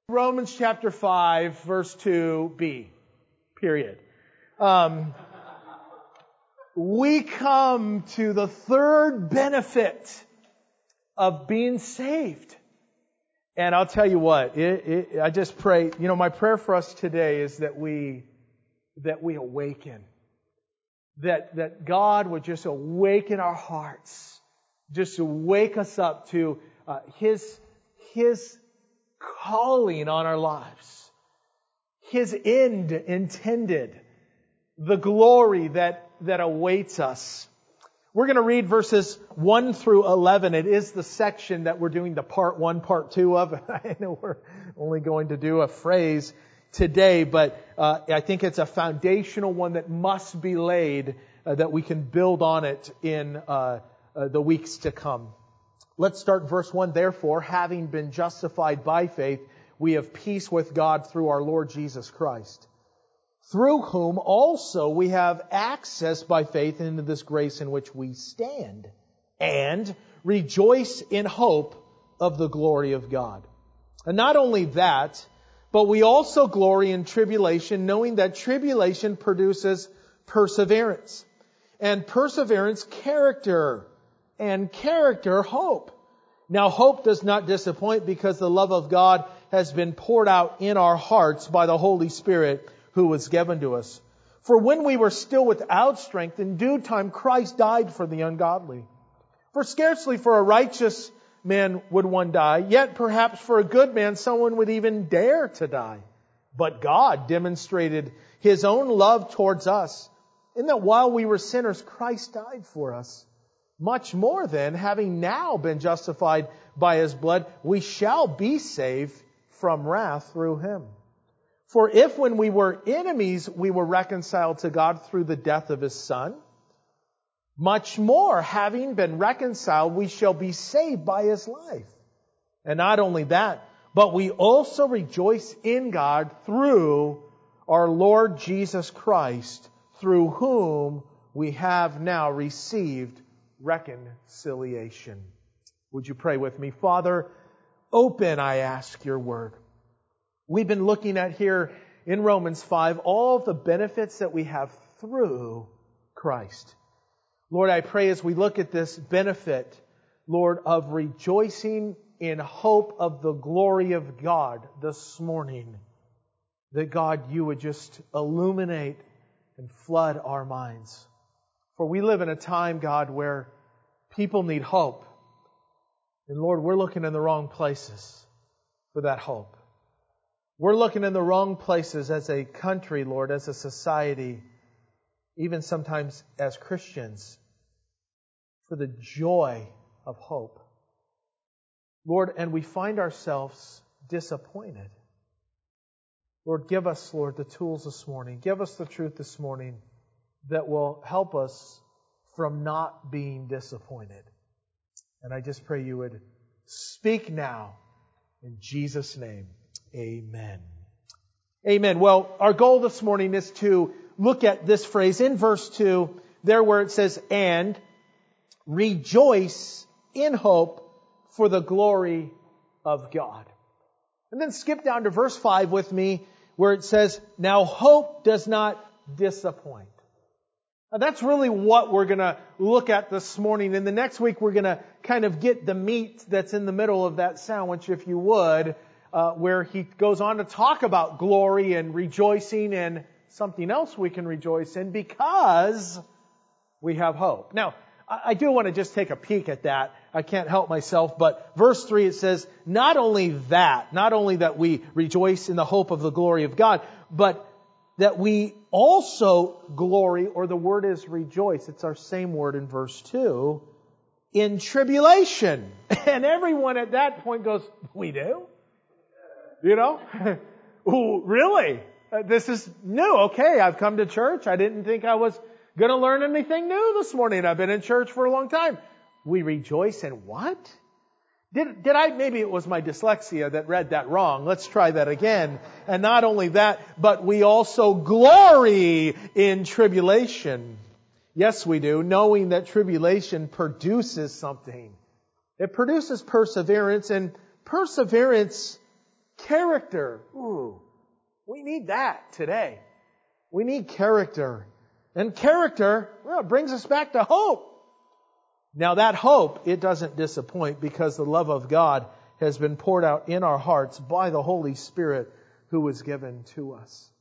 Romans chapter 5, verse 2b, period. We come to the third benefit of being saved. And I'll tell you what, I just pray, my prayer for us today is that we awaken. That God would just awaken our hearts. Just wake us up to His calling on our lives. His end intended. The glory that awaits us. We're going to read verses 1 through 11. It is the section that we're doing the part 1, part 2 of. I know we're only going to do a phrase today, but I think it's a foundational one that must be laid that we can build on it in the weeks to come. Let's start verse 1. Therefore, having been justified by faith, we have peace with God through our Lord Jesus Christ, through whom also we have access by faith into this grace in which we stand, and rejoice in hope of the glory of God. And not only that, but we also glory in tribulation, knowing that tribulation produces perseverance, and perseverance character, and character hope. Now hope does not disappoint, because the love of God has been poured out in our hearts by the Holy Spirit who was given to us. For when we were still without strength, in due time Christ died for the ungodly. For scarcely for a righteous man would one die, yet perhaps for a good man someone would even dare to die. But God demonstrated His own love towards us, in that while we were sinners, Christ died for us. Much more then, having now been justified by His blood, we shall be saved from wrath through Him. For if when we were enemies, we were reconciled to God through the death of His Son, much more, having been reconciled, we shall be saved by His life. And not only that, but we also rejoice in God through our Lord Jesus Christ, through whom we have now received reconciliation. Would you pray with me? Father, open, I ask, your word. We've been looking at here in Romans 5 all the benefits that we have through Christ. Lord, I pray as we look at this benefit, Lord, of rejoicing in hope of the glory of God this morning, that God, you would just illuminate and flood our minds. For we live in a time, God, where people need hope. And Lord, we're looking in the wrong places for that hope. We're looking in the wrong places as a country, Lord, as a society, even sometimes as Christians, for the joy of hope. Lord, and we find ourselves disappointed. Lord, give us, Lord, the tools this morning. Give us the truth this morning that will help us from not being disappointed. And I just pray you would speak now in Jesus' name. Amen. Amen. Well, our goal this morning is to look at this phrase in verse 2, there where it says, and rejoice in hope for the glory of God. And then skip down to verse 5 with me, where it says, now hope does not disappoint. Now that's really what we're going to look at this morning. And the next week we're going to kind of get the meat that's in the middle of that sandwich, if you would, where he goes on to talk about glory and rejoicing and something else we can rejoice in because we have hope. Now, I do want to just take a peek at that. I can't help myself, but verse 3 it says, not only that we rejoice in the hope of the glory of God, but that we also glory, or the word is rejoice. It's our same word in verse 2, in tribulation. And everyone at that point goes, we do? You know? Ooh, really? This is new. Okay, I've come to church. I didn't think I was going to learn anything new this morning. I've been in church for a long time. We rejoice in what? Did I, maybe it was my dyslexia that read that wrong. Let's try that again. And not only that, but we also glory in tribulation. Yes, we do, knowing that tribulation produces something. It produces perseverance, and perseverance character. Ooh, we need that today. We need character. And character, well, it brings us back to hope. Now that hope, it doesn't disappoint because the love of God has been poured out in our hearts by the Holy Spirit who was given to us.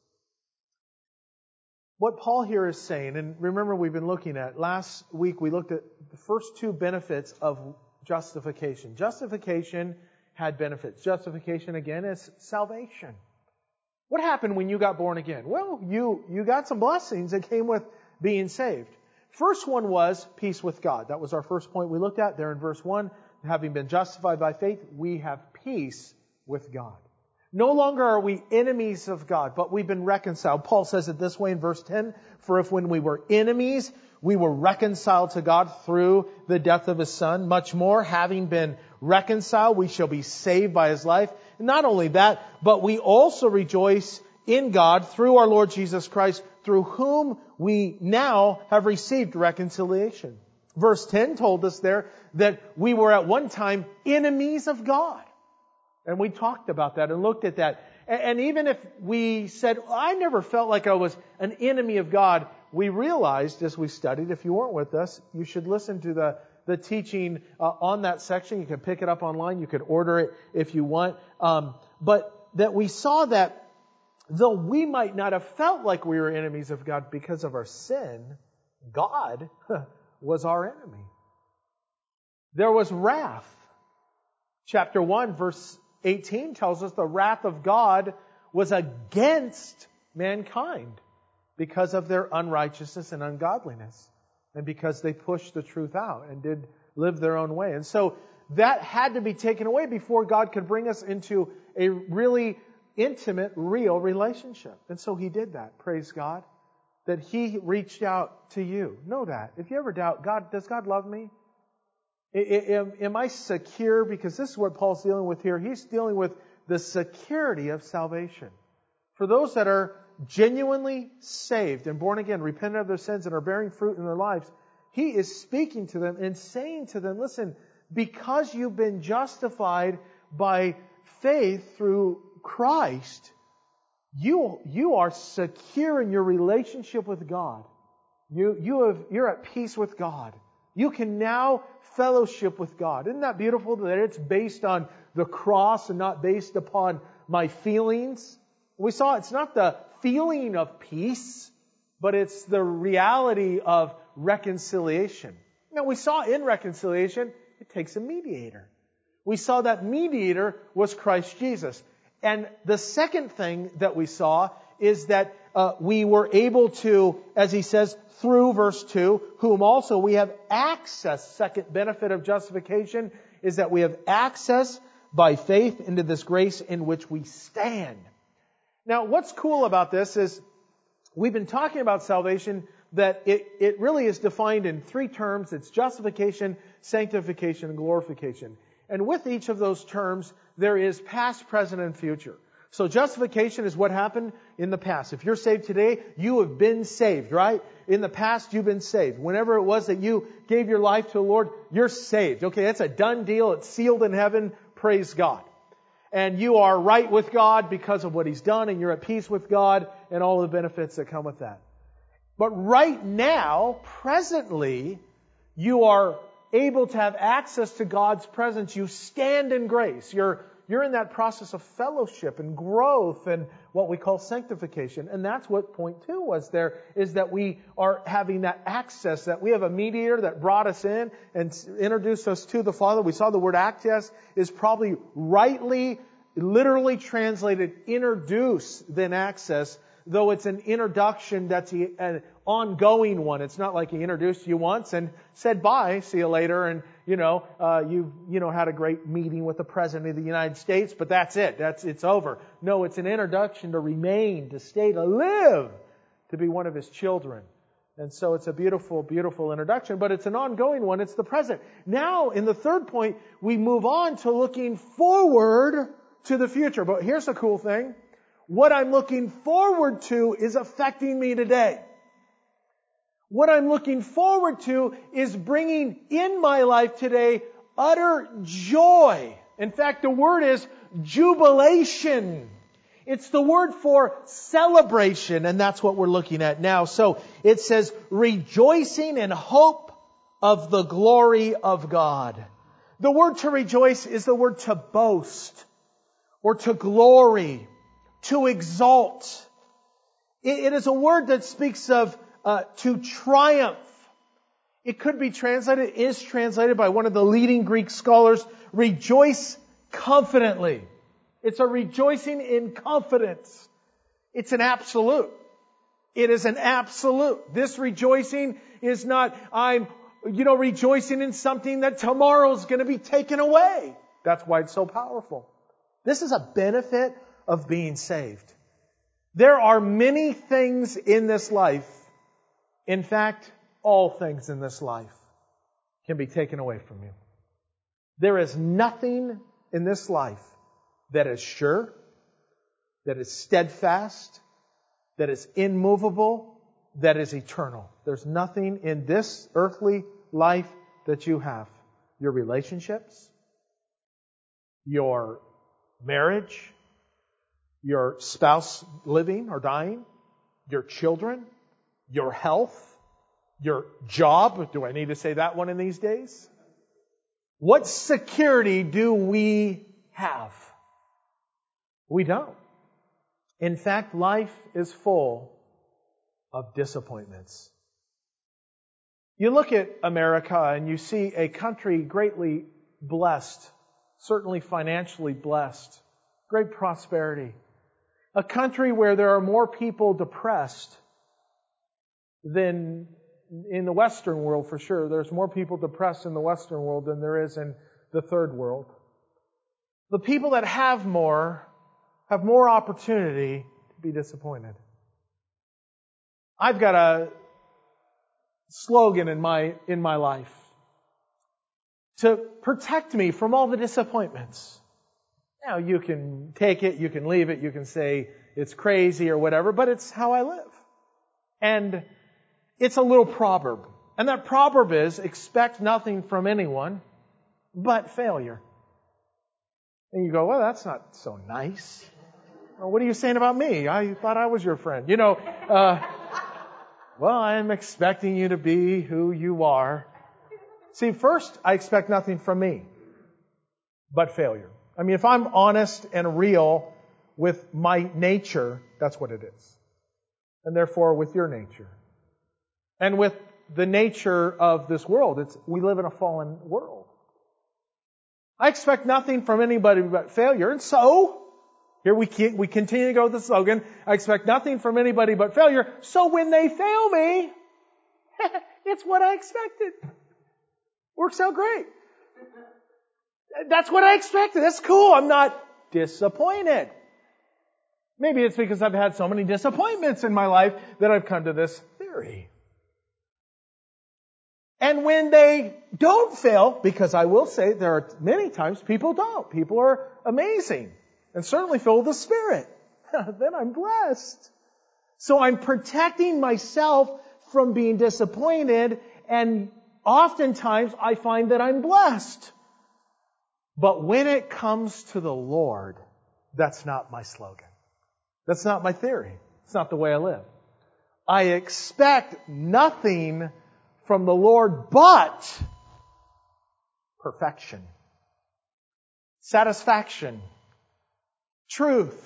What Paul here is saying, and remember we've been looking at, last week we looked at the first two benefits of justification. Justification had benefits. Justification, again, is salvation. What happened when you got born again? Well, you got some blessings that came with being saved. First one was peace with God. That was our first point we looked at there in verse 1. Having been justified by faith, we have peace with God. No longer are we enemies of God, but we've been reconciled. Paul says it this way in verse 10, for if when we were enemies, we were reconciled to God through the death of His Son, much more, having been reconciled, we shall be saved by His life. And not only that, but we also rejoice in God through our Lord Jesus Christ, through whom we now have received reconciliation. Verse 10 told us there that we were at one time enemies of God. And we talked about that and looked at that. And even if we said, I never felt like I was an enemy of God, we realized as we studied, if you weren't with us, you should listen to the teaching on that section. You can pick it up online. You can order it if you want. But that we saw that though we might not have felt like we were enemies of God because of our sin, God was our enemy. There was wrath. Chapter 1, verse 18 tells us the wrath of God was against mankind because of their unrighteousness and ungodliness, and because they pushed the truth out and did live their own way. And so that had to be taken away before God could bring us into a really intimate, real relationship. And so He did that. Praise God. That He reached out to you. Know that. If you ever doubt, does God love me? Am I secure? Because this is what Paul's dealing with here. He's dealing with the security of salvation. For those that are genuinely saved and born again, repentant of their sins and are bearing fruit in their lives, he is speaking to them and saying to them, listen, because you've been justified by faith through Christ, you are secure in your relationship with God. You're at peace with God. You can now fellowship with God. Isn't that beautiful that it's based on the cross and not based upon my feelings? We saw it's not the feeling of peace, but it's the reality of reconciliation. Now we saw in reconciliation, it takes a mediator. We saw that mediator was Christ Jesus. And the second thing that we saw is that we were able to, as he says, through verse 2, whom also we have access. Second benefit of justification is that we have access by faith into this grace in which we stand. Now, what's cool about this is we've been talking about salvation, that it really is defined in three terms. It's justification, sanctification, and glorification. And with each of those terms, there is past, present, and future. So justification is what happened in the past. If you're saved today, you have been saved, right? In the past, you've been saved. Whenever it was that you gave your life to the Lord, you're saved. Okay, that's a done deal. It's sealed in heaven. Praise God. And you are right with God because of what He's done, and you're at peace with God and all the benefits that come with that. But right now, presently, you are able to have access to God's presence. You stand in grace. You're in that process of fellowship and growth and what we call sanctification. And that's what point 2 was there, is that we are having that access, that we have a mediator that brought us in and introduced us to the Father. We saw the word access is probably rightly, literally translated introduce than access, though it's an introduction that's an ongoing one. It's not like He introduced you once and said bye, see you later, and you've had a great meeting with the President of the United States, but that's it. It's over. No, it's an introduction to remain, to stay, to live, to be one of His children. And so it's a beautiful, beautiful introduction, but it's an ongoing one. It's the present. Now, in the third point, we move on to looking forward to the future. But here's the cool thing. What I'm looking forward to is affecting me today. What I'm looking forward to is bringing in my life today utter joy In fact, the word is jubilation. It's the word for celebration, and that's what we're looking at now. So it says, rejoicing in hope of the glory of God. The word to rejoice is the word to boast, or to glory, to exalt. It is a word that speaks of to triumph. It could be translated, is translated by one of the leading Greek scholars, rejoice confidently. It's a rejoicing in confidence. It's an absolute. It is an absolute. This rejoicing is not, I'm rejoicing in something that tomorrow's going to be taken away. That's why it's so powerful. This is a benefit of being saved. There are many things in this life. In fact, all things in this life can be taken away from you. There is nothing in this life that is sure, that is steadfast, that is immovable, that is eternal. There's nothing in this earthly life that you have. Your relationships, your marriage, your spouse living or dying, your children, your health, your job. Do I need to say that one in these days? What security do we have? We don't. In fact, life is full of disappointments. You look at America and you see a country greatly blessed, certainly financially blessed, great prosperity. A country where there are more people depressed than in the Western world, for sure. There's more people depressed in the Western world than there is in the Third World. The people that have more opportunity to be disappointed. I've got a slogan in my life to protect me from all the disappointments. Now, you can take it, you can leave it, you can say it's crazy or whatever, but it's how I live. And it's a little proverb. And that proverb is, expect nothing from anyone but failure. And you go, well, that's not so nice. Well, what are you saying about me? I thought I was your friend. Well, I'm expecting you to be who you are. See, first, I expect nothing from me but failure. I mean, if I'm honest and real with my nature, that's what it is. And therefore, with your nature. And with the nature of this world, we live in a fallen world. I expect nothing from anybody but failure. And so, here we continue to go with the slogan, I expect nothing from anybody but failure. So when they fail me, it's what I expected. Works out great. That's what I expected. That's cool. I'm not disappointed. Maybe it's because I've had so many disappointments in my life that I've come to this theory. And when they don't fail, because I will say there are many times people don't. People are amazing and certainly filled with the Spirit. Then I'm blessed. So I'm protecting myself from being disappointed, and oftentimes I find that I'm blessed. But when it comes to the Lord, that's not my slogan. That's not my theory. It's not the way I live. I expect nothing from the Lord but perfection, satisfaction, truth,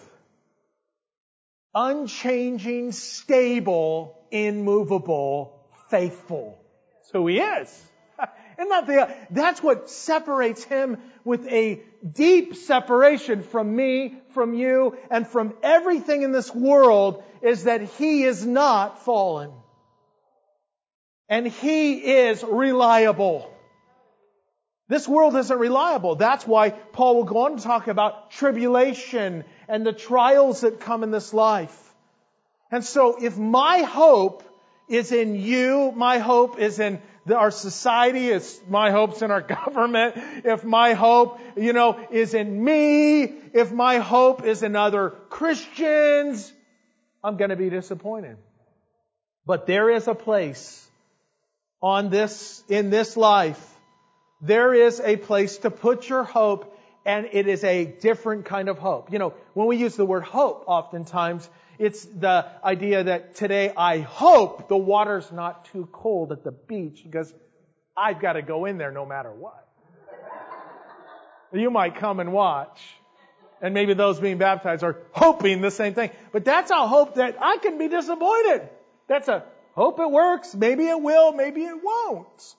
unchanging, stable, immovable, faithful. That's who He is. That's what separates Him with a deep separation from me, from you, and from everything in this world, is that He is not fallen. And He is reliable. This world isn't reliable. That's why Paul will go on to talk about tribulation and the trials that come in this life. And so if my hope is in you, my hope is in our society, my hope's in our government, if my hope, is in me, if my hope is in other Christians, I'm going to be disappointed. But there is a place in this life, there is a place to put your hope and it is a different kind of hope. When we use the word hope, oftentimes, it's the idea that today I hope the water's not too cold at the beach because I've got to go in there no matter what. You might come and watch. And maybe those being baptized are hoping the same thing. But that's a hope that I can be disappointed. That's a hope it works. Maybe it will. Maybe it won't.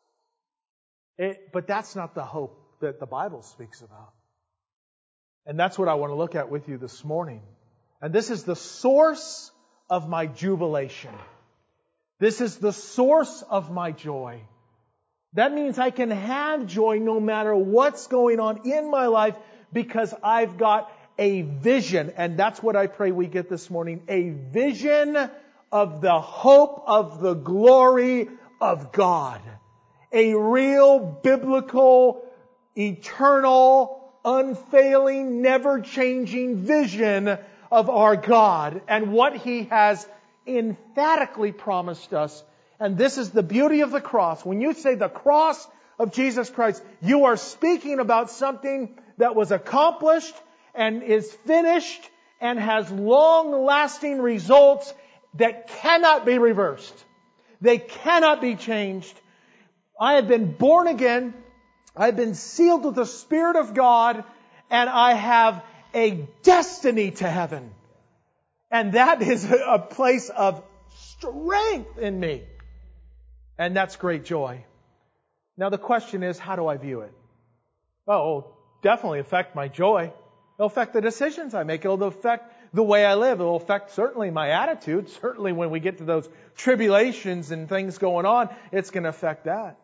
But that's not the hope that the Bible speaks about. And that's what I want to look at with you this morning. And this is the source of my jubilation. This is the source of my joy. That means I can have joy no matter what's going on in my life because I've got a vision. And that's what I pray we get this morning. A vision of the hope of the glory of God. A real biblical, eternal, unfailing, never-changing vision of our God and what He has emphatically promised us. And this is the beauty of the cross. When you say the cross of Jesus Christ, you are speaking about something that was accomplished and is finished and has long-lasting results that cannot be reversed. They cannot be changed. I have been born again. I've been sealed with the Spirit of God, and I have a destiny to heaven. And that is a place of strength in me. And that's great joy. Now the question is, how do I view it? Well, it'll definitely affect my joy. It'll affect the decisions I make. It'll affect the way I live. It'll affect certainly my attitude. Certainly when we get to those tribulations and things going on, it's going to affect that.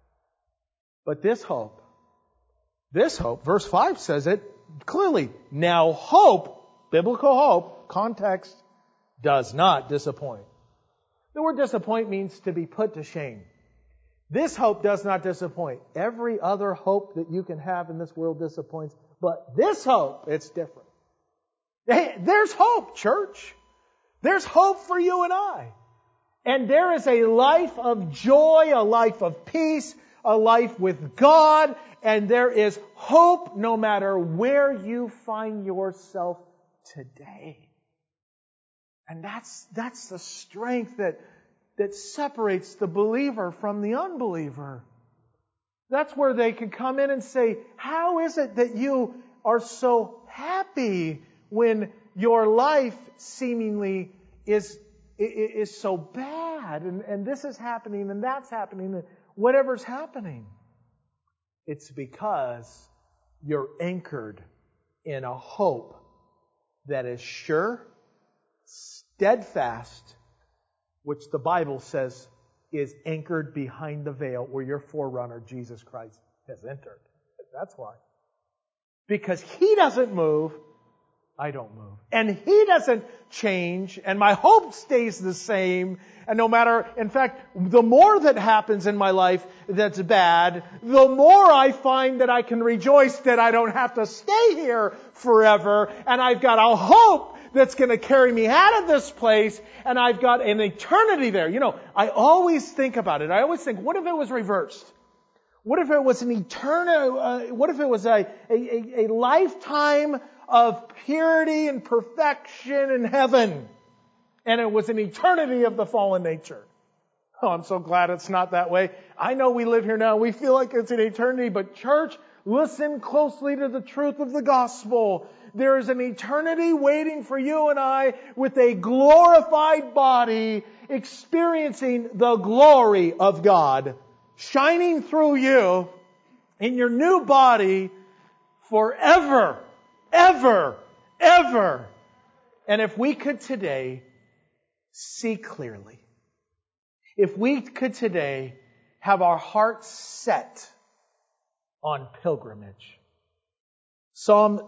But this hope, verse 5 says it clearly. Now hope, biblical hope, context, does not disappoint. The word disappoint means to be put to shame. This hope does not disappoint. Every other hope that you can have in this world disappoints. But this hope, it's different. Hey, there's hope, church. There's hope for you and I. And there is a life of joy, a life of peace, a life with God. And there is hope no matter where you find yourself today. And that's the strength that separates the believer from the unbeliever. That's where they can come in and say, how is it that you are so happy when your life seemingly is so bad and this is happening and that's happening and whatever's happening? It's because you're anchored in a hope that is sure, steadfast, which the Bible says is anchored behind the veil where your forerunner, Jesus Christ, has entered. That's why. Because He doesn't move, I don't move. And He doesn't change, and my hope stays the same. And no matter, in fact, the more that happens in my life that's bad, the more I find that I can rejoice that I don't have to stay here forever, and I've got a hope that's going to carry me out of this place, and I've got an eternity there. I always think about it. I always think, what if it was reversed? What if it was an eternal, what if it was a lifetime of purity and perfection in heaven, and it was an eternity of the fallen nature? Oh, I'm so glad it's not that way. I know we live here now. We feel like it's an eternity, but church, listen closely to the truth of the gospel. There is an eternity waiting for you and I with a glorified body experiencing the glory of God shining through you in your new body forever, ever, ever. And if we could today see clearly, if we could today have our hearts set on pilgrimage. Psalm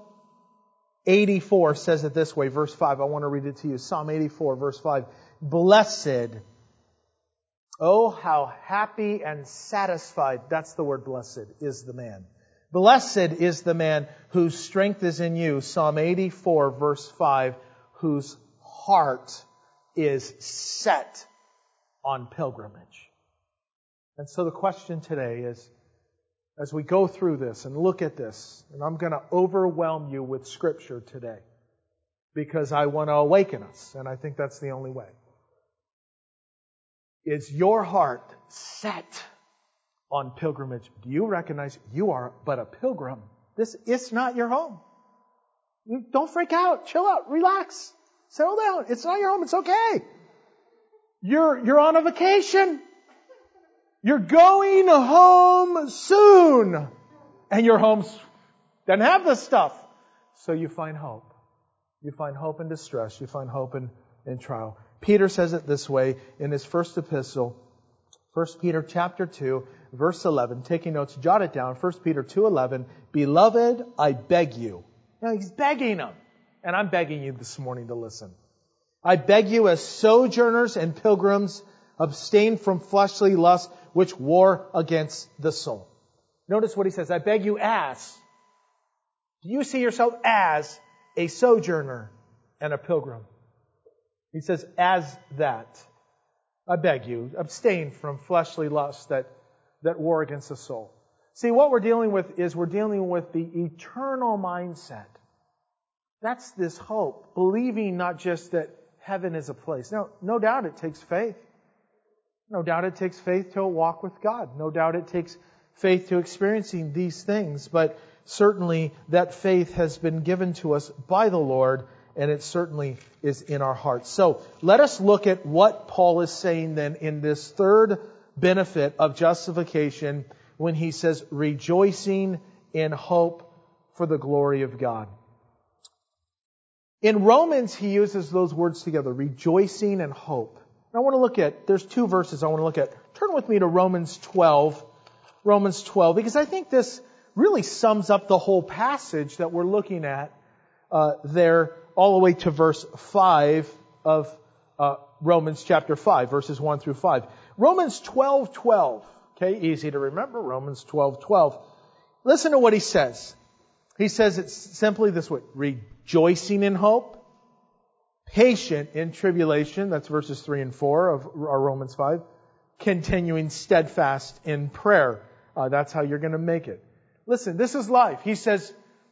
84 says it this way, verse 5. I want to read it to you. Psalm 84, verse 5. Blessed, oh how happy and satisfied, that's the word blessed, is the man. Blessed is the man whose strength is in you. Psalm 84, verse 5, whose heart is set on pilgrimage. And so the question today is, as we go through this and look at this, and I'm going to overwhelm you with Scripture today because I want to awaken us, and I think that's the only way. Is your heart set on pilgrimage? Do you recognize you are but a pilgrim? It's not your home. Don't freak out. Chill out. Relax. Settle down. It's not your home. It's okay. You're on a vacation. You're going home soon. And your home doesn't have this stuff. So you find hope. You find hope in distress. You find hope in trial. Peter says it this way in his first epistle, 1 Peter chapter 2, verse 11. Taking notes, jot it down. 1 Peter 2:11. Beloved, I beg you. Now he's begging them. And I'm begging you this morning to listen. I beg you as sojourners and pilgrims, abstain from fleshly lusts which war against the soul. Notice what he says. I beg you as. Do you see yourself as a sojourner and a pilgrim? He says, as that. I beg you, abstain from fleshly lusts that war against the soul. See, what we're dealing with is we're dealing with the eternal mindset. That's this hope. Believing not just that heaven is a place. Now, no doubt it takes faith. No doubt it takes faith to walk with God. No doubt it takes faith to experiencing these things. But certainly that faith has been given to us by the Lord, and it certainly is in our hearts. So let us look at what Paul is saying then in this third benefit of justification when he says, rejoicing in hope for the glory of God. In Romans, he uses those words together, rejoicing and hope. I want to look at, there's two verses I want to look at. Turn with me to Romans 12, because I think this really sums up the whole passage that we're looking at there all the way to verse 5 of Romans chapter 5, verses 1 through 5. Romans 12:12. Okay, easy to remember, Romans 12:12. Listen to what he says. He says it's simply this way, rejoicing in hope, patient in tribulation, that's verses 3 and 4 of Romans 5, continuing steadfast in prayer. That's how you're going to make it. Listen, this is life. He says,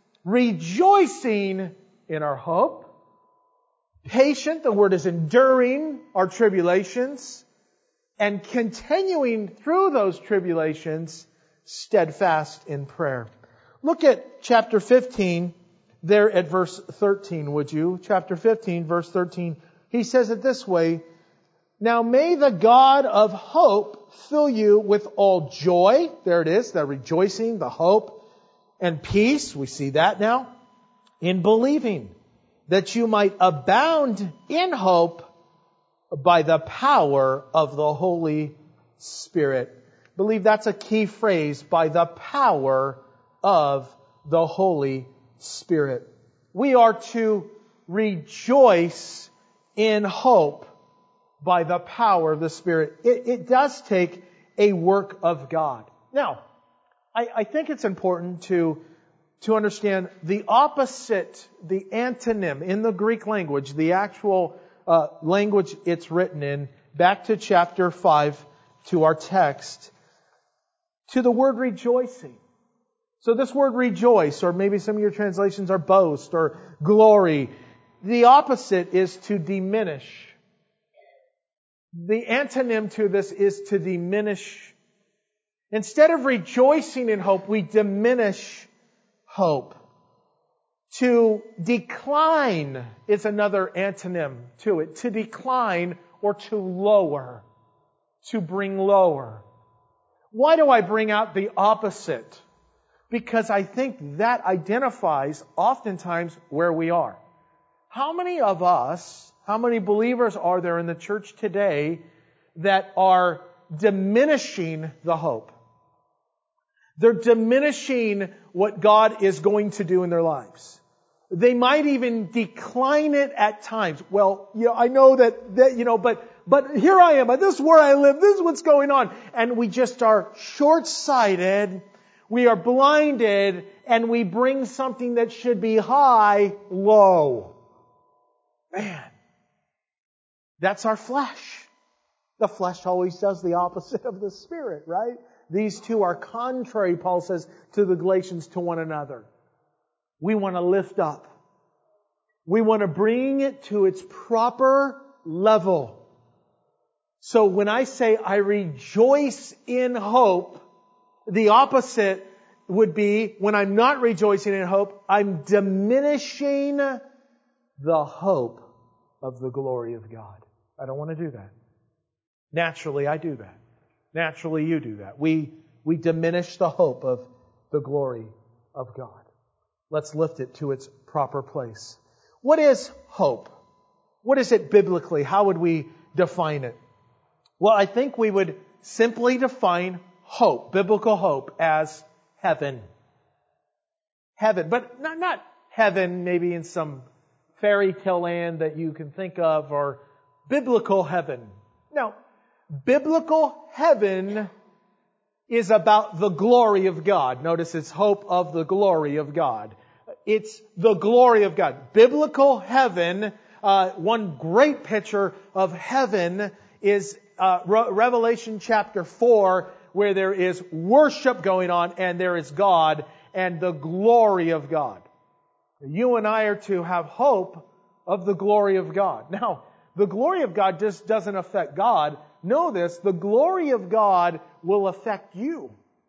rejoicing in our hope, patient, the word is enduring our tribulations, and continuing through those tribulations, steadfast in prayer. Look at chapter 15, there at verse 13, would you? Chapter 15, verse 13. He says it this way, now may the God of hope fill you with all joy. There it is, the rejoicing, the hope, and peace. We see that now. In believing, that you might abound in hope by the power of the Holy Spirit. I believe that's a key phrase, by the power of the Holy Spirit. We are to rejoice in hope by the power of the Spirit. It does take a work of God. Now, I think it's important to understand the opposite, the antonym in the Greek language, the actual language it's written in, back to chapter 5, to our text, to the word rejoicing. So this word rejoice, or maybe some of your translations are boast or glory, the opposite is to diminish. The antonym to this is to diminish. Instead of rejoicing in hope, we diminish hope. To decline is another antonym to it. To decline or to lower. To bring lower. Why do I bring out the opposite? Because I think that identifies oftentimes where we are. How many of us, how many believers are there in the church today that are diminishing the hope? They're diminishing what God is going to do in their lives. They might even decline it at times. Well, I know that but here I am. This is where I live. This is what's going on. And we just are short-sighted. We are blinded, and we bring something that should be high, low. Man, that's our flesh. The flesh always does the opposite of the Spirit, right? These two are contrary, Paul says, to the Galatians, to one another. We want to lift up. We want to bring it to its proper level. So when I say I rejoice in hope, the opposite would be when I'm not rejoicing in hope, I'm diminishing the hope of the glory of God. I don't want to do that. Naturally, I do that. Naturally, you do that. We diminish the hope of the glory of God. Let's lift it to its proper place. What is hope? What is it biblically? How would we define it? Well, I think we would simply define hope, biblical hope, as heaven. Heaven, but not heaven maybe in some fairy tale land that you can think of, or biblical heaven. No, biblical heaven is about the glory of God. Notice it's hope of the glory of God. It's the glory of God. Biblical heaven, one great picture of heaven is Revelation chapter 4, where there is worship going on and there is God and the glory of God. You and I are to have hope of the glory of God. Now, the glory of God just doesn't affect God. Know this, the glory of God will affect you.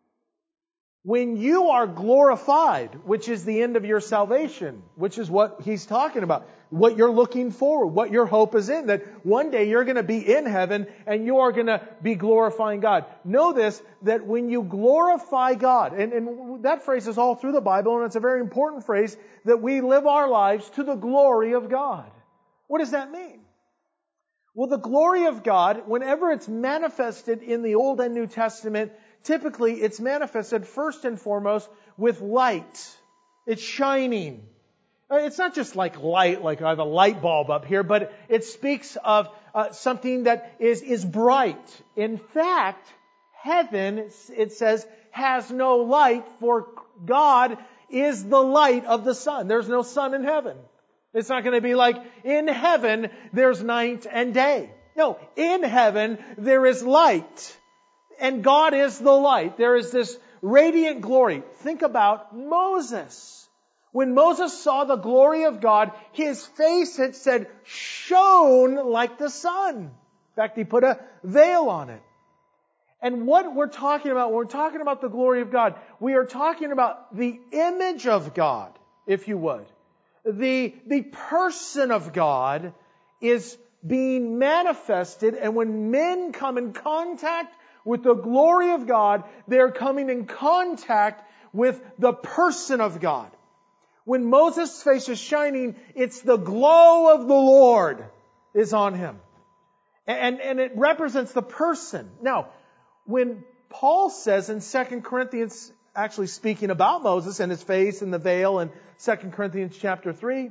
When you are glorified, which is the end of your salvation, which is what he's talking about, what you're looking forward, what your hope is in, that one day you're going to be in heaven and you are going to be glorifying God. Know this, that when you glorify God, and that phrase is all through the Bible, and it's a very important phrase, that we live our lives to the glory of God. What does that mean? Well, the glory of God, whenever it's manifested in the Old and New Testament, typically it's manifested first and foremost with light. It's shining. It's not just like light, like I have a light bulb up here, but it speaks of something that is bright. In fact, heaven, it says, has no light, for God is the light of the sun. There's no sun in heaven. It's not going to be like in heaven there's night and day. No, in heaven there is light. And God is the light. There is this radiant glory. Think about Moses. When Moses saw the glory of God, his face, it said, shone like the sun. In fact, he put a veil on it. And what we're talking about, when we're talking about the glory of God, we are talking about the image of God, if you would. The person of God is being manifested, and when men come in contact with the glory of God, they're coming in contact with the person of God. When Moses' face is shining, it's the glow of the Lord is on him. And it represents the person. Now, when Paul says in 2 Corinthians, actually speaking about Moses and his face and the veil in 2 Corinthians chapter 3,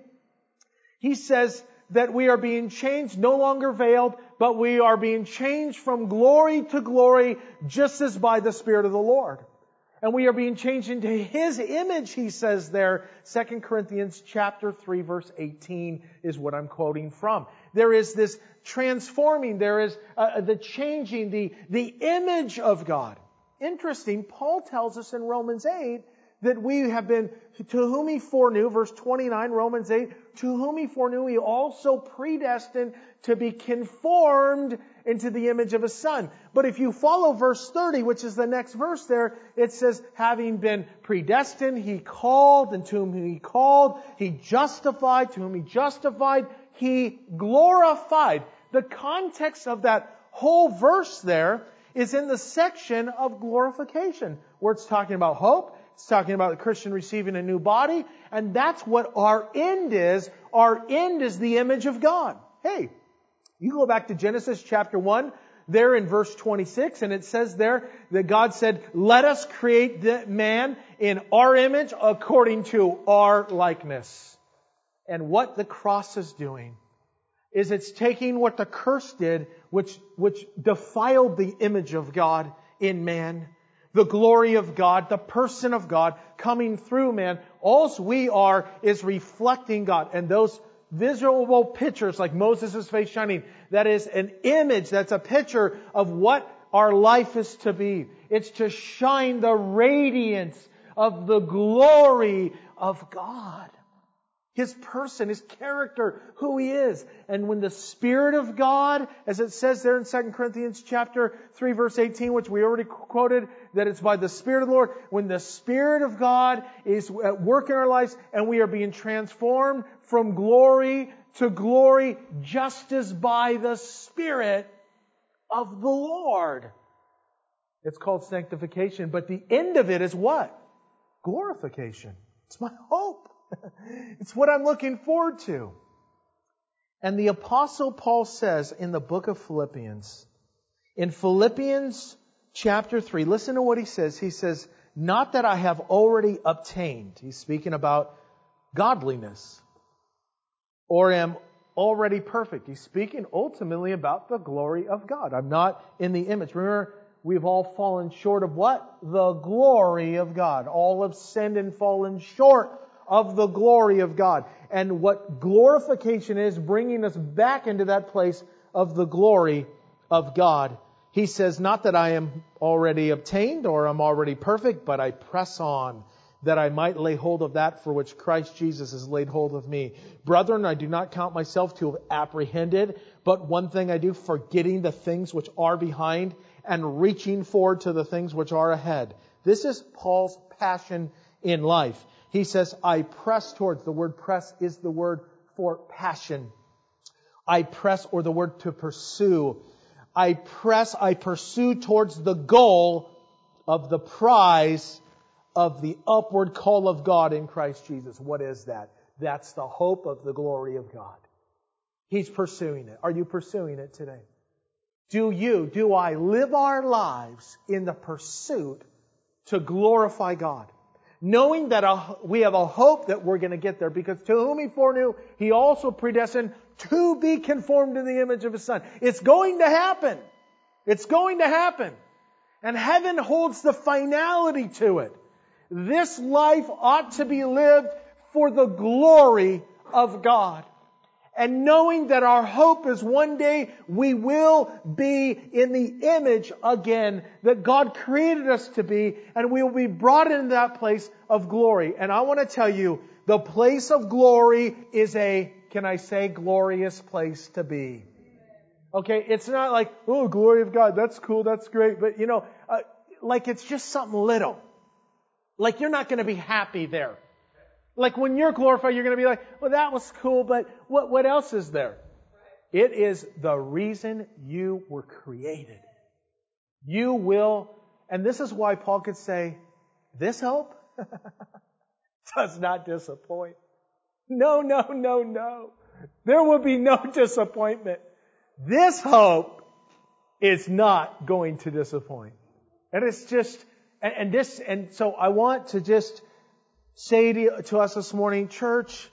he says that we are being changed, no longer veiled, but we are being changed from glory to glory, just as by the Spirit of the Lord. And we are being changed into His image, he says there. 2 Corinthians chapter 3 verse 18 is what I'm quoting from. There is this transforming, there is the changing, the image of God. Interesting, Paul tells us in Romans 8 that we have been, to whom He foreknew, verse 29, Romans 8, to whom He foreknew, He also predestined to be conformed into the image of His Son. But if you follow verse 30, which is the next verse there, it says, having been predestined, He called, and to whom He called, He justified, to whom He justified, He glorified. The context of that whole verse there is in the section of glorification, where it's talking about hope, it's talking about the Christian receiving a new body, and that's what our end is. Our end is the image of God. Hey, you go back to Genesis chapter 1, there in verse 26, and it says there that God said, let us create the man in our image according to our likeness. And what the cross is doing is it's taking what the curse did, which defiled the image of God in man, the glory of God, the person of God coming through man. All we are is reflecting God. And those visual pictures like Moses' face shining, that is an image, that's a picture of what our life is to be. It's to shine the radiance of the glory of God. His person, His character, who He is. And when the Spirit of God, as it says there in 2 Corinthians chapter 3 verse 18, which we already quoted, that it's by the Spirit of the Lord, when the Spirit of God is at work in our lives and we are being transformed from glory to glory just as by the Spirit of the Lord. It's called sanctification, but the end of it is what? Glorification. It's my hope. It's what I'm looking forward to. And the Apostle Paul says in the book of Philippians, in Philippians chapter 3, listen to what he says. He says, not that I have already obtained. He's speaking about godliness. Or am already perfect. He's speaking ultimately about the glory of God. I'm not in the image. Remember, we've all fallen short of what? The glory of God. All have sinned and fallen short of the glory of God. And what glorification is, bringing us back into that place of the glory of God. He says, not that I am already obtained or am already perfect, but I press on, that I might lay hold of that for which Christ Jesus has laid hold of me. Brethren, I do not count myself to have apprehended, but one thing I do, forgetting the things which are behind and reaching forward to the things which are ahead. This is Paul's passion in life. He says, I press towards. The word press is the word for passion. I press, or the word to pursue. I pursue towards the goal of the prize of the upward call of God in Christ Jesus. What is that? That's the hope of the glory of God. He's pursuing it. Are you pursuing it today? Do I live our lives in the pursuit to glorify God? Knowing that we have a hope that we're going to get there, because to whom He foreknew, He also predestined to be conformed to the image of His Son. It's going to happen. It's going to happen. And heaven holds the finality to it. This life ought to be lived for the glory of God. And knowing that our hope is one day we will be in the image again that God created us to be, and we will be brought into that place of glory. And I want to tell you, the place of glory is a, can I say, glorious place to be. Okay, it's not like, oh, glory of God, that's cool, that's great. But like it's just something little. Like you're not going to be happy there. Like when you're glorified, you're going to be like, well, that was cool, but what else is there? It is the reason you were created. You will, and this is why Paul could say, this hope does not disappoint. No. There will be no disappointment. This hope is not going to disappoint. And it's just, and so I want to just say to us this morning, church,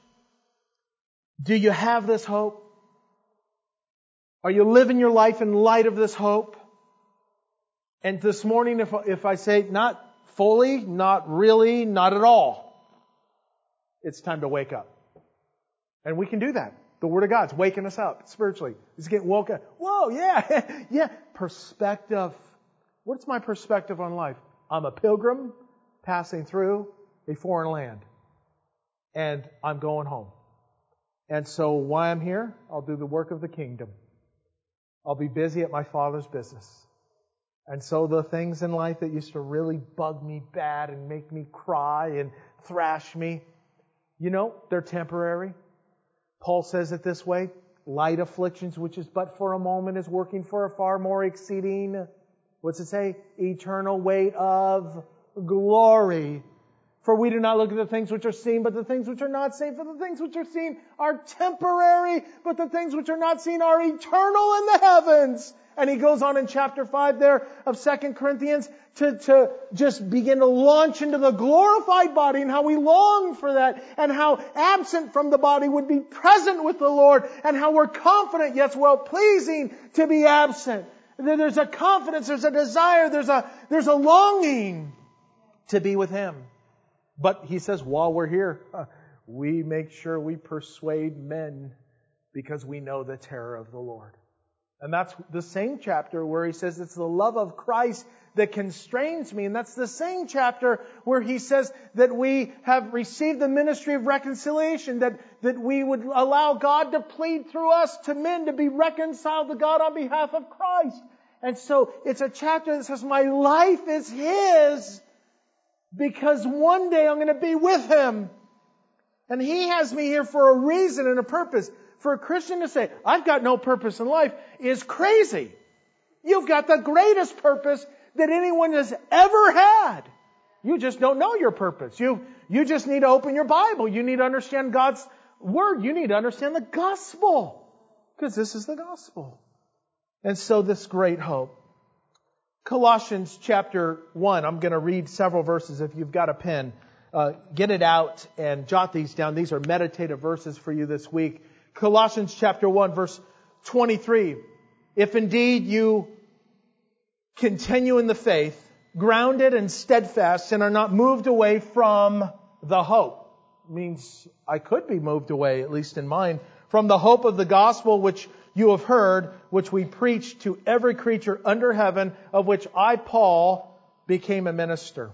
do you have this hope? Are you living your life in light of this hope? And this morning, if I say not fully, not really, not at all, it's time to wake up. And we can do that. The Word of God's waking us up spiritually. It's getting woken up. Whoa, yeah, yeah. Perspective. What's my perspective on life? I'm a pilgrim passing through a foreign land. And I'm going home. And so while I'm here, I'll do the work of the kingdom. I'll be busy at my Father's business. And so the things in life that used to really bug me bad and make me cry and thrash me, they're temporary. Paul says it this way, light afflictions, which is but for a moment, is working for a far more exceeding, what's it say? Eternal weight of glory. For we do not look at the things which are seen, but the things which are not seen. For the things which are seen are temporary, but the things which are not seen are eternal in the heavens. And he goes on in chapter 5 there of 2 Corinthians to just begin to launch into the glorified body and how we long for that, and how absent from the body would be present with the Lord, and how we're confident, yes, well pleasing to be absent. There's a confidence, there's a desire, there's a longing to be with Him. But he says, while we're here, we make sure we persuade men because we know the terror of the Lord. And that's the same chapter where he says it's the love of Christ that constrains me. And that's the same chapter where he says that we have received the ministry of reconciliation, that we would allow God to plead through us to men to be reconciled to God on behalf of Christ. And so it's a chapter that says my life is His because one day I'm going to be with Him. And He has me here for a reason and a purpose. For a Christian to say, I've got no purpose in life, is crazy. You've got the greatest purpose that anyone has ever had. You just don't know your purpose. You just need to open your Bible. You need to understand God's Word. You need to understand the gospel. Because this is the gospel. And so this great hope. Colossians chapter 1. I'm going to read several verses. If you've got a pen, get it out and jot these down. These are meditative verses for you this week. Colossians chapter 1 verse 23. If indeed you continue in the faith, grounded and steadfast, and are not moved away from the hope. Means I could be moved away, at least in mind, from the hope of the gospel which you have heard, which we preach to every creature under heaven, of which I, Paul, became a minister.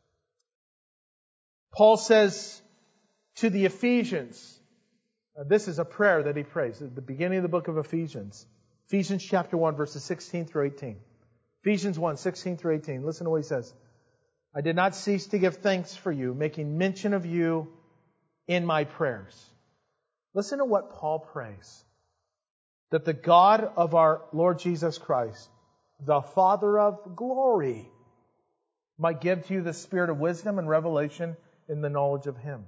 Paul says to the Ephesians, this is a prayer that he prays at the beginning of the book of Ephesians. Ephesians chapter 1, verses 16 through 18. Ephesians 1, 16 through 18. Listen to what he says. I did not cease to give thanks for you, making mention of you in my prayers. Listen to what Paul prays. That the God of our Lord Jesus Christ, the Father of glory, might give to you the spirit of wisdom and revelation in the knowledge of Him.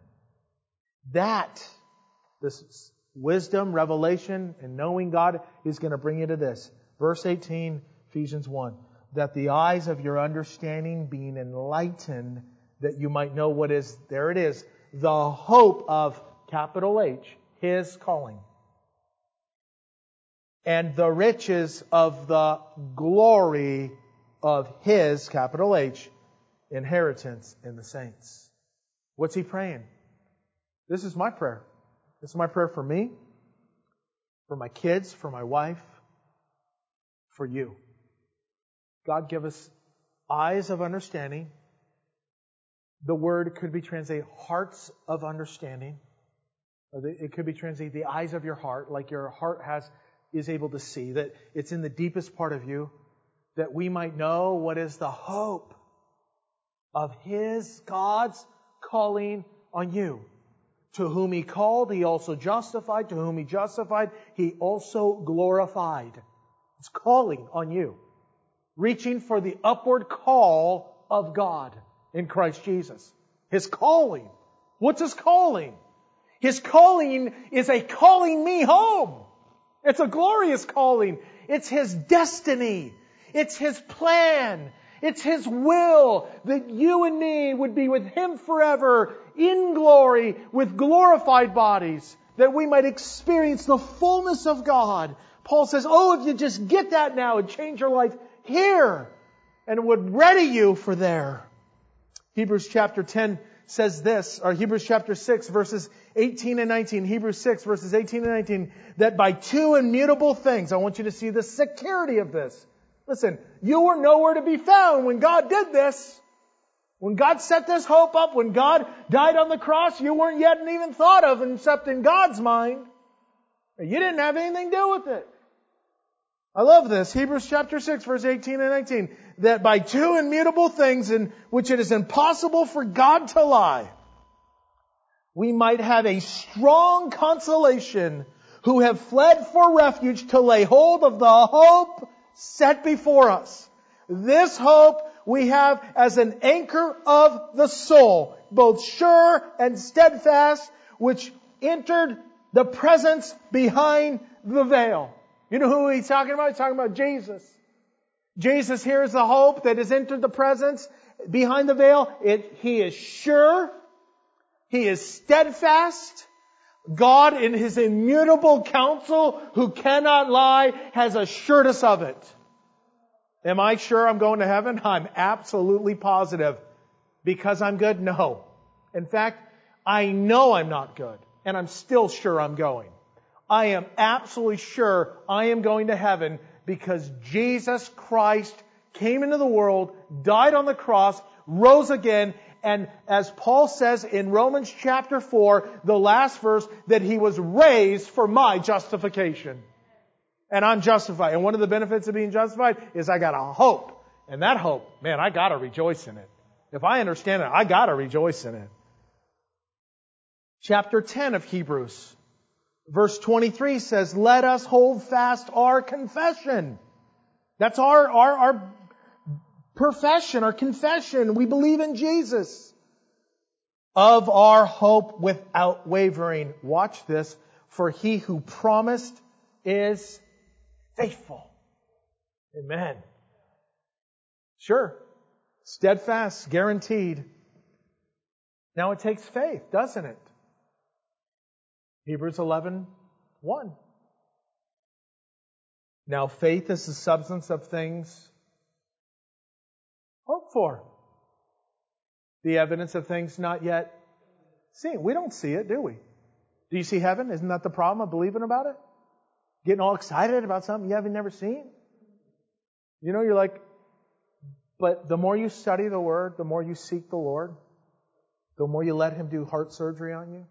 This wisdom, revelation, and knowing God is going to bring you to this. Verse 18, Ephesians 1. That the eyes of your understanding being enlightened, that you might know what is, there it is, the hope of, capital H, His calling. And the riches of the glory of His, capital H, inheritance in the saints. What's he praying? This is my prayer. This is my prayer for me, for my kids, for my wife, for you. God, give us eyes of understanding. The word could be translated hearts of understanding. It could be translated the eyes of your heart, like your heart is able to see, that it's in the deepest part of you, that we might know what is the hope of His, God's calling on you. To whom He called, He also justified. To whom He justified, He also glorified. It's calling on you. Reaching for the upward call of God in Christ Jesus. His calling. What's His calling? His calling is a calling me home. It's a glorious calling. It's His destiny. It's His plan. It's His will that you and me would be with Him forever in glory with glorified bodies, that we might experience the fullness of God. Paul says, if you just get that now and change your life here, and it would ready you for there. Hebrews chapter 10 says this, or Hebrews chapter 6 verses 18 and 19. Hebrews 6 verses 18 and 19, that by two immutable things, I want you to see the security of this. Listen, you were nowhere to be found when God did this. When God set this hope up, when God died on the cross, you weren't yet even thought of except in God's mind. You didn't have anything to do with it. I love this. Hebrews chapter 6 verse 18 and 19. That by two immutable things in which it is impossible for God to lie, we might have a strong consolation who have fled for refuge to lay hold of the hope set before us. This hope we have as an anchor of the soul, both sure and steadfast, which entered the presence behind the veil. You know who he's talking about? He's talking about Jesus. Jesus here is the hope that has entered the presence behind the veil. He is sure. He is steadfast. God in His immutable counsel, who cannot lie, has assured us of it. Am I sure I'm going to heaven? I'm absolutely positive. Because I'm good? No. In fact, I know I'm not good. And I'm still sure I'm going. I am absolutely sure I am going to heaven because Jesus Christ came into the world, died on the cross, rose again, and as Paul says in Romans chapter 4, the last verse, that He was raised for my justification. And I'm justified. And one of the benefits of being justified is I got a hope. And that hope, man, I got to rejoice in it. If I understand it, I got to rejoice in it. Chapter 10 of Hebrews, verse 23 says, let us hold fast our confession. That's our profession, our confession. We believe in Jesus. Of our hope without wavering. Watch this. For He who promised is faithful. Amen. Sure. Steadfast, guaranteed. Now it takes faith, doesn't it? Hebrews 11:1. Now faith is the substance of things hoped for. The evidence of things not yet seen. We don't see it, do we? Do you see heaven? Isn't that the problem of believing about it? Getting all excited about something you haven't never seen? You know, you're like, but the more you study the Word, the more you seek the Lord, the more you let Him do heart surgery on you,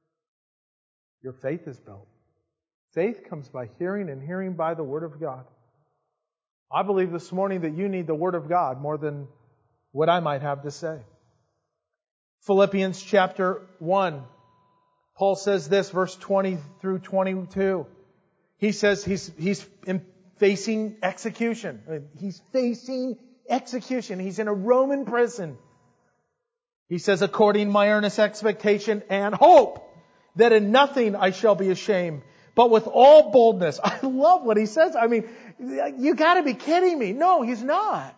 your faith is built. Faith comes by hearing, and hearing by the Word of God. I believe this morning that you need the Word of God more than what I might have to say. Philippians chapter 1. Paul says this, verse 20 through 22. He says he's facing execution. He's facing execution. He's in a Roman prison. He says, according to my earnest expectation and hope, that in nothing I shall be ashamed, but with all boldness. I love what he says. I mean, you gotta be kidding me. No, he's not.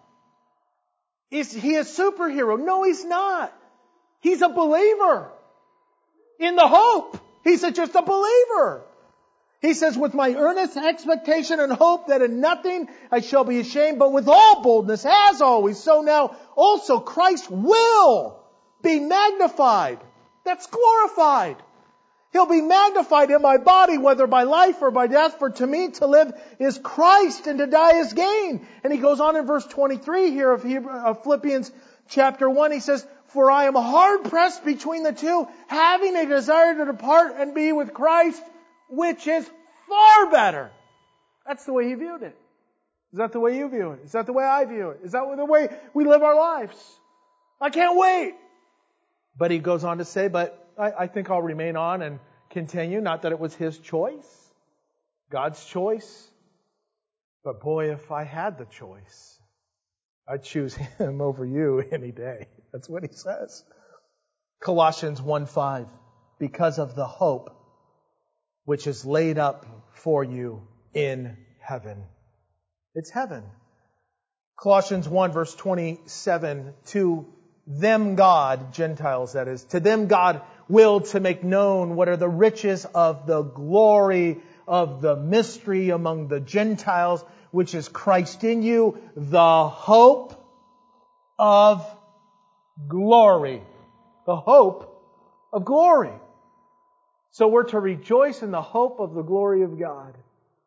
Is he a superhero? No, he's not. He's a believer in the hope. He's just a believer. He says, with my earnest expectation and hope that in nothing I shall be ashamed, but with all boldness, as always, so now also Christ will be magnified. That's glorified. He'll be magnified in my body, whether by life or by death. For to me to live is Christ and to die is gain. And he goes on in verse 23 here of Philippians chapter 1. He says, for I am hard pressed between the two, having a desire to depart and be with Christ, which is far better. That's the way he viewed it. Is that the way you view it? Is that the way I view it? Is that the way we live our lives? I can't wait. But he goes on to say, but I think I'll remain on and continue. Not that it was his choice, God's choice. But boy, if I had the choice, I'd choose him over you any day. That's what he says. Colossians 1:5. Because of the hope which is laid up for you in heaven. It's heaven. Colossians 1 verse 27. To them God, Gentiles that is, to them God willed to make known what are the riches of the glory of the mystery among the Gentiles, which is Christ in you, the hope of glory. The hope of glory. So we're to rejoice in the hope of the glory of God.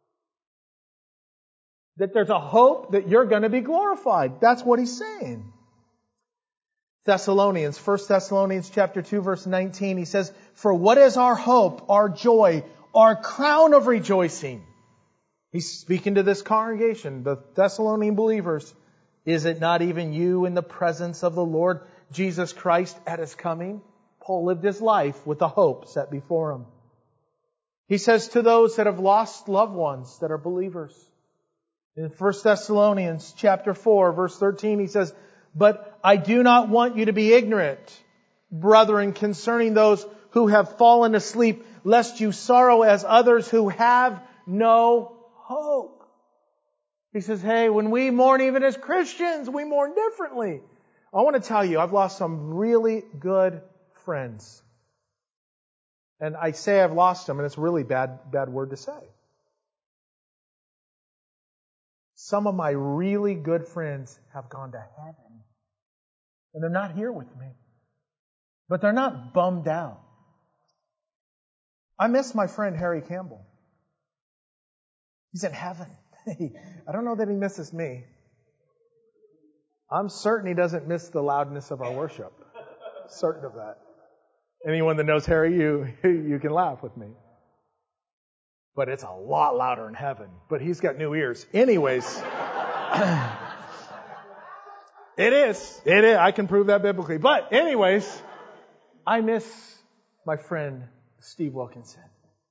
That there's a hope that you're going to be glorified. That's what he's saying. Thessalonians, 1 Thessalonians chapter 2 verse 19, he says, for what is our hope, our joy, our crown of rejoicing? He's speaking to this congregation, the Thessalonian believers. Is it not even you in the presence of the Lord Jesus Christ at His coming? Paul lived his life with the hope set before him. He says to those that have lost loved ones that are believers. In 1 Thessalonians chapter 4 verse 13, he says, but I do not want you to be ignorant, brethren, concerning those who have fallen asleep, lest you sorrow as others who have no hope. He says, hey, when we mourn even as Christians, we mourn differently. I want to tell you, I've lost some really good friends. And I say I've lost them, and it's a really bad word to say. Some of my really good friends have gone to heaven. And they're not here with me. But they're not bummed out. I miss my friend Harry Campbell. He's in heaven. I don't know that He misses me. I'm certain He doesn't miss the loudness of our worship. Certain of that. Anyone that knows Harry, you can laugh with me. But it's a lot louder in heaven. But He's got new ears. Anyways. It is. I can prove that biblically. But anyways, I miss my friend Steve Wilkinson.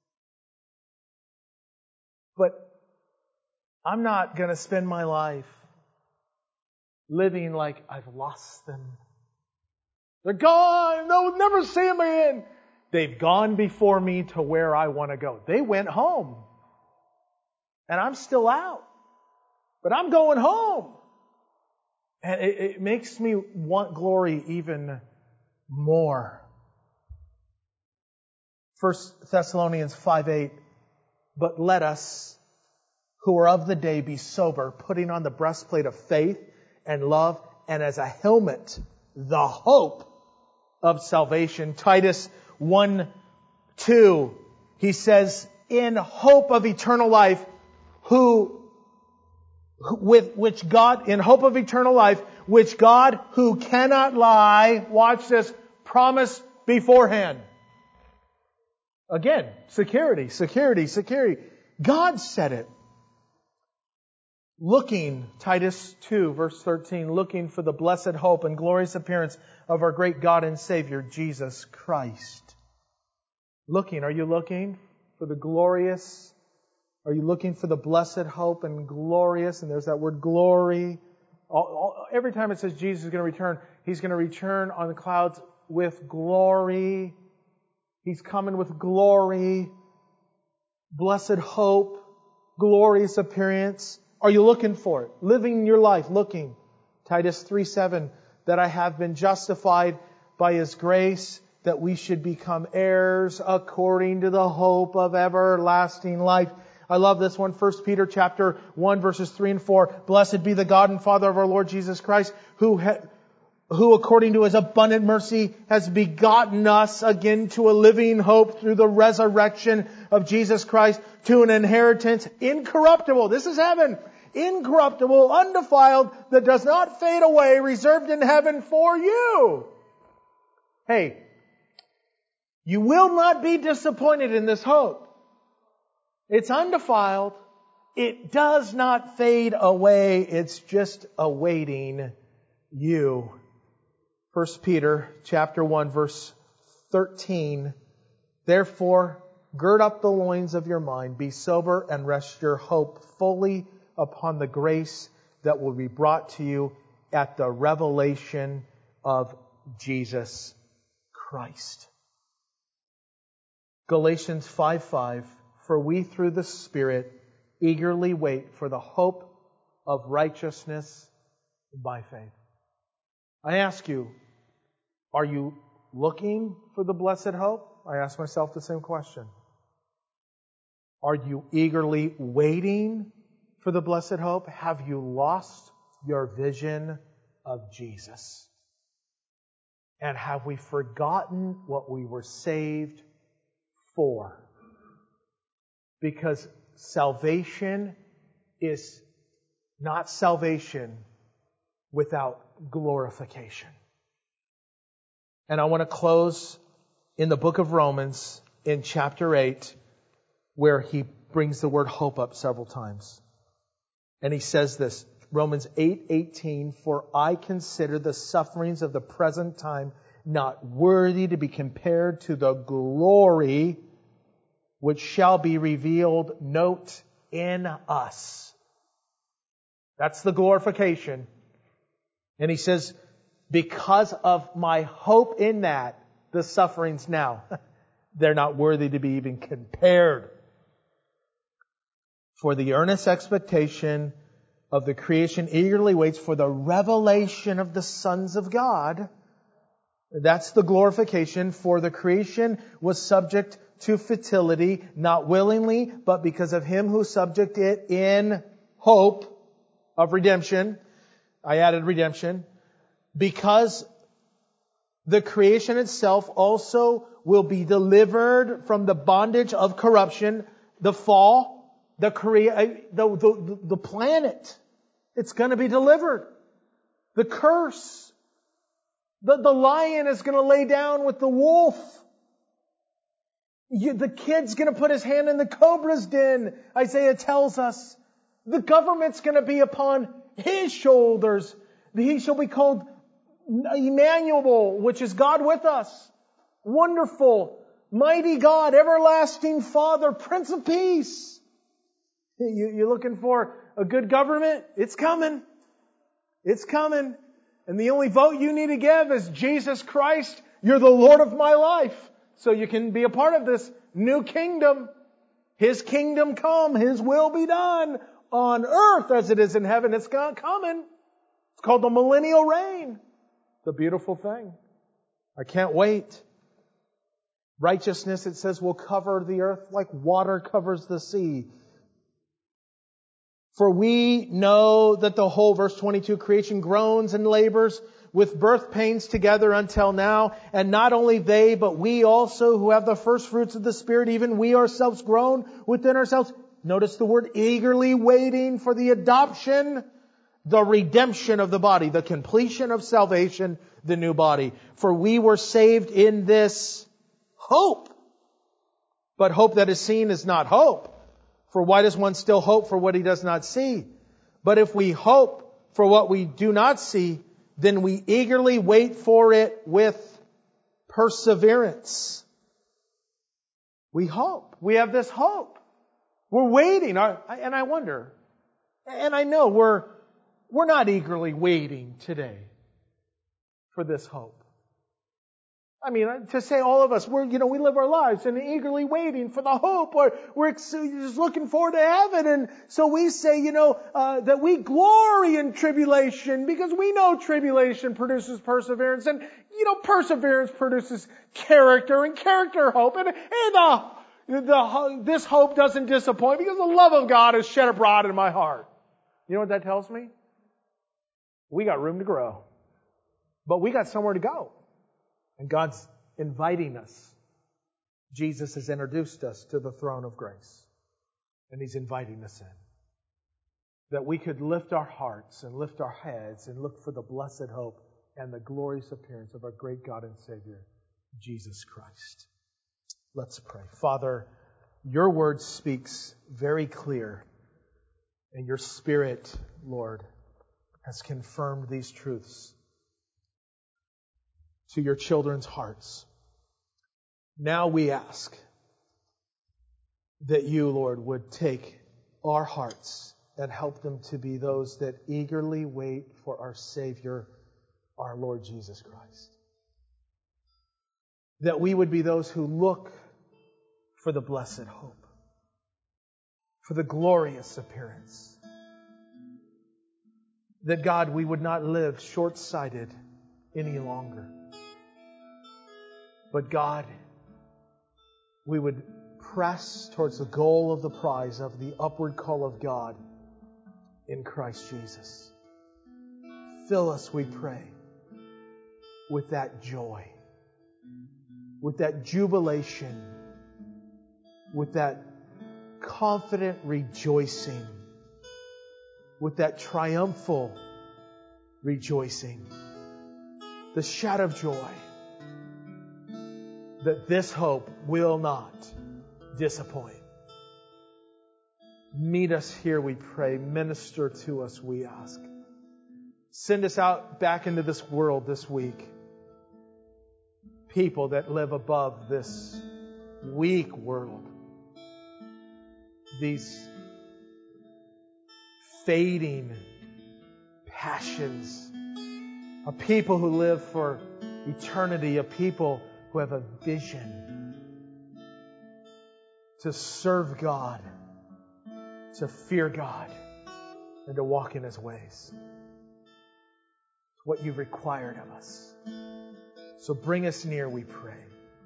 But I'm not going to spend my life living like I've lost them. They're gone. They'll never see them again. They've gone before me to where I want to go. They went home. And I'm still out. But I'm going home. And it makes me want glory even more. 1 Thessalonians 5:8. But let us, who are of the day, be sober, putting on the breastplate of faith and love, and as a helmet, the hope of salvation. Titus 1:2, he says, in hope of eternal life, which God who cannot lie, watch this, promised beforehand. Again, security. God said it. Looking, Titus 2, verse 13, looking for the blessed hope and glorious appearance of our great God and Savior, Jesus Christ. Looking, are you looking for the glorious? Are you looking for the blessed hope and glorious? And there's that word glory. Every time it says Jesus is going to return, He's going to return on the clouds with glory. He's coming with glory, blessed hope, glorious appearance. Are you looking for it? Living your life looking. Titus 3:7, that I have been justified by His grace, that we should become heirs according to the hope of everlasting life. I love this one. 1 Peter chapter 1 verses 3 and 4. Blessed be the God and Father of our Lord Jesus Christ, who according to His abundant mercy has begotten us again to a living hope through the resurrection of Jesus Christ, to an inheritance incorruptible. This is heaven. Incorruptible, undefiled, that does not fade away, reserved in heaven for you. Hey, you will not be disappointed in this hope. It's undefiled. It does not fade away. It's just awaiting you. 1 Peter chapter 1 verse 13. Therefore, gird up the loins of your mind, be sober, and rest your hope fully upon the grace that will be brought to you at the revelation of Jesus Christ. Galatians 5:5. For we through the Spirit eagerly wait for the hope of righteousness by faith. I ask you, are you looking for the blessed hope? I ask myself the same question. Are you eagerly waiting for the blessed hope? Have you lost your vision of Jesus? And have we forgotten what we were saved for? Because salvation is not salvation without glorification. And I want to close in the book of Romans in chapter 8, where he brings the word hope up several times. And he says this, Romans 8:18, for I consider the sufferings of the present time not worthy to be compared to the glory which shall be revealed, note, in us. That's the glorification. And he says, because of my hope in that, the sufferings now, they're not worthy to be even compared. For the earnest expectation of the creation eagerly waits for the revelation of the sons of God. That's the glorification. For the creation was subject to futility, not willingly, but because of Him who subject it in hope of redemption. I added redemption. Because the creation itself also will be delivered from the bondage of corruption, the fall, the planet, it's going to be delivered. The curse. The lion is going to lay down with the wolf. The kid's going to put his hand in the cobra's den, Isaiah tells us. The government's going to be upon his shoulders. He shall be called Emmanuel, which is God with us. Wonderful, mighty God, everlasting Father, Prince of Peace. You're looking for a good government? It's coming. It's coming. And the only vote you need to give is Jesus Christ. You're the Lord of my life. So you can be a part of this new kingdom. His kingdom come. His will be done on earth as it is in heaven. It's coming. It's called the millennial reign. It's a beautiful thing. I can't wait. Righteousness, it says, will cover the earth like water covers the sea. For we know that the whole, verse 22, creation groans and labors with birth pains together until now. And not only they, but we also who have the first fruits of the Spirit, even we ourselves groan within ourselves. Notice the word eagerly waiting for the adoption, the redemption of the body, the completion of salvation, the new body. For we were saved in this hope. But hope that is seen is not hope. For why does one still hope for what he does not see? But if we hope for what we do not see, then we eagerly wait for it with perseverance. We hope. We have this hope. We're waiting. And I wonder, and I know we're not eagerly waiting today for this hope. I mean, to say all of us, we live our lives and eagerly waiting for the hope, or we're just looking forward to heaven. And so we say, that we glory in tribulation because we know tribulation produces perseverance, and, perseverance produces character, and character hope. And this hope doesn't disappoint because the love of God is shed abroad in my heart. You know what that tells me? We got room to grow, but we got somewhere to go. And God's inviting us. Jesus has introduced us to the throne of grace. And He's inviting us in. That we could lift our hearts and lift our heads and look for the blessed hope and the glorious appearance of our great God and Savior, Jesus Christ. Let's pray. Father, Your Word speaks very clear. And Your Spirit, Lord, has confirmed these truths to Your children's hearts. Now we ask that You, Lord, would take our hearts and help them to be those that eagerly wait for our Savior, our Lord Jesus Christ. That we would be those who look for the blessed hope, for the glorious appearance. That, God, we would not live short-sighted any longer. But God, we would press towards the goal of the prize of the upward call of God in Christ Jesus. Fill us, we pray, with that joy, with that jubilation, with that confident rejoicing, with that triumphal rejoicing, the shout of joy, that this hope will not disappoint. Meet us here, we pray. Minister to us, we ask. Send us out back into this world this week. People that live above this weak world. These fading passions. A people who live for eternity. A people who have a vision to serve God, to fear God, and to walk in His ways. It's what You've required of us. So bring us near, we pray.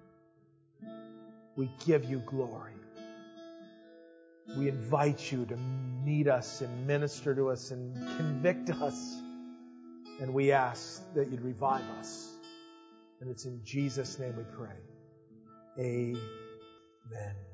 We give You glory. We invite You to meet us and minister to us and convict us. And we ask that You'd revive us. And it's in Jesus' name we pray. Amen.